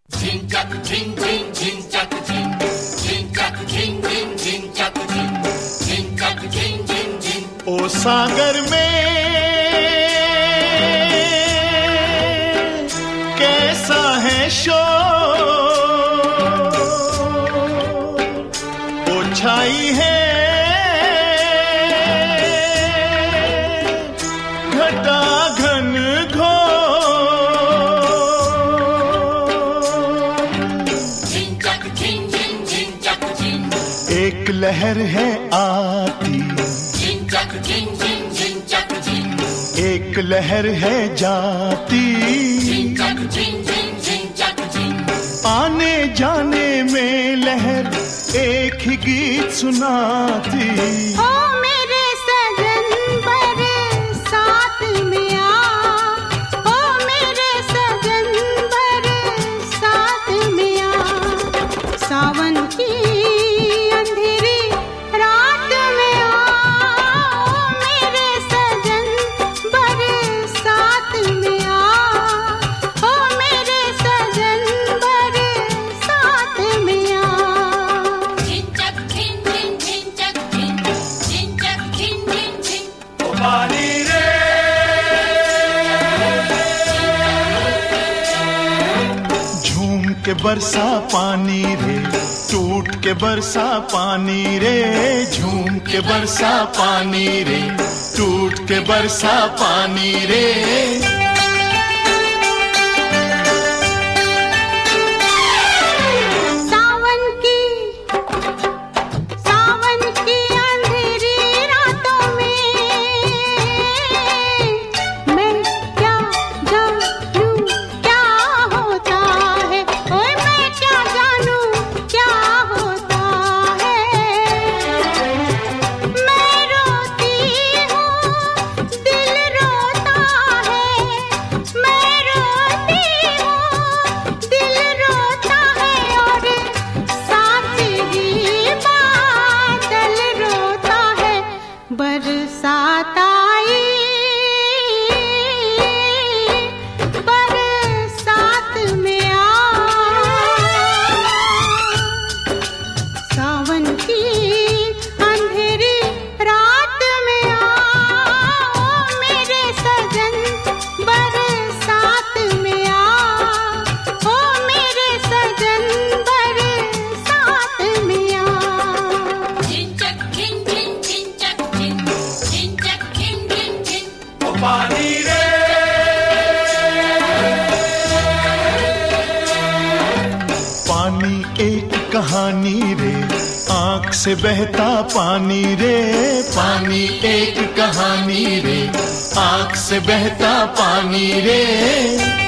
ओ सागर में कैसा है शोर, ओ छाई है घटा घन घोर। एक लहर है आती, एक लहर है जाती, आने जाने में लहर एक ही गीत सुनाती। ओ मेरे सजन बरसात में आ, ओ मेरे सजन बरसात में आ, सावन की अंधेरी रात में आ, ओ मेरे सजन बरसात में आ, ओ मेरे सजन बरसात में आ। झूम के बरसा पानी रे, टूट के बरसा पानी रे, झूम के बरसा पानी रे, टूट के बरसा पानी रे। बरसात आई, बरसात में आ, सावन की अंधेरी रात में आ, ओ मेरे सजन बरसात में आ, ओ मेरे सजन बरसात में आ। पानी रे पानी एक कहानी रे, आँख से बहता पानी रे, पानी एक कहानी रे, आँख से बहता पानी रे।